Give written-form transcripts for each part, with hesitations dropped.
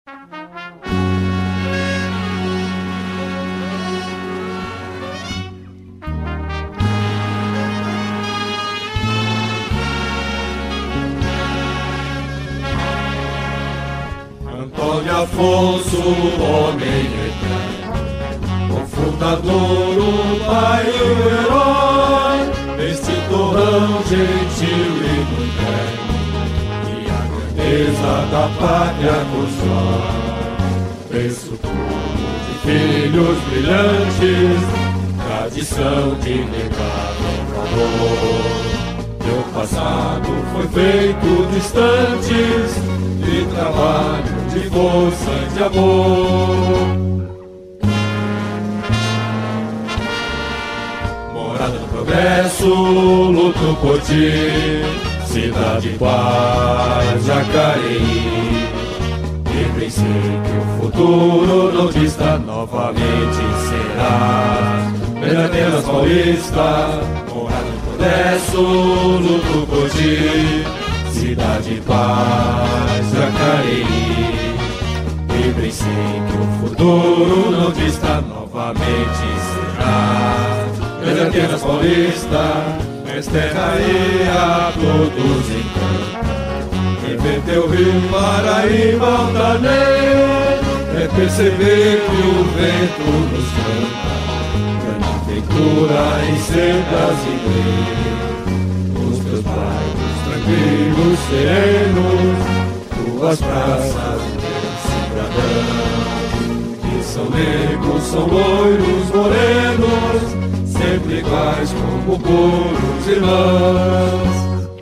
Antônio Afonso, homem eterno, o fundador, o pai e o herói deste torrão gentil e moderno, e a grandeza da pátria constrói. Penso tudo de filhos brilhantes, tradição de inegável valor. Meu passado foi feito distantes de trabalho, de força e de amor. Morada do progresso, luto por ti, cidade, paz, Jacareí. E pensei que o futuro não dista, novamente será Pederneiras Paulista. Morada do progresso, luto por ti, cidade, paz, Jacareí. E pensei que o futuro não dista, novamente será Pederneiras Paulista. Mas terra aí a todos encanta, rever teu rio Paraíba altaneiro, é perceber que o vento nos canta, grande feitura em sedas e leis. Os teus bairros tranquilos, serenos, tuas praças de cidadão, que são negros, são loiros, morenos, sempre iguais como puros irmãos.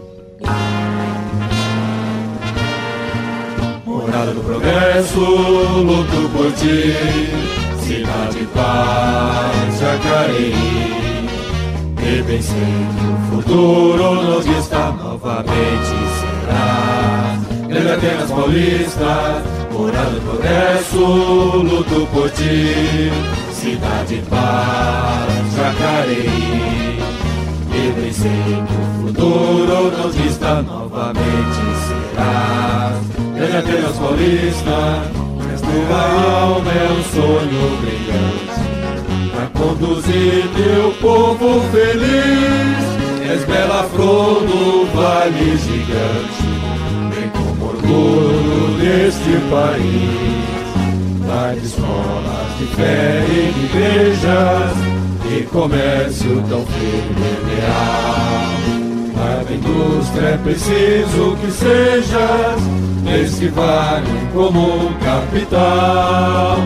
Morada do progresso, luto por ti, cidade, paz, Jacareí. E pensei que o futuro não dista, novamente será Grande Atenas Paulista. Morada do progresso, luto por ti, cidade, paz, Jacareí. E pensei que o futuro não dista, novamente será Grande Atenas Paulista. Mas tua alma é um sonho brilhante pra conduzir teu povo feliz. És bela flor do vale gigante, vem como orgulho deste país. Vai de escolas de fé e de igrejas, e comércio tão firme e leal. Para a indústria é preciso que sejas desde que valem como um capital.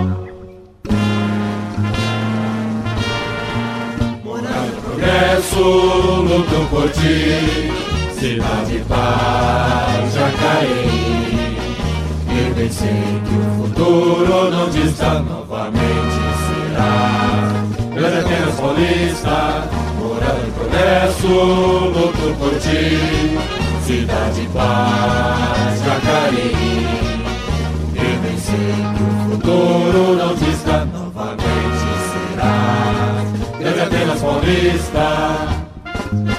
Morada do progresso, luto por ti, cidade, paz, Jacareí. E pensei que o futuro não dista, novamente será Grande Atenas Paulista. Morada do progresso, luto por ti, cidade, paz, Jacareí. E pensei que o futuro não dista, novamente será Grande Atenas Paulista.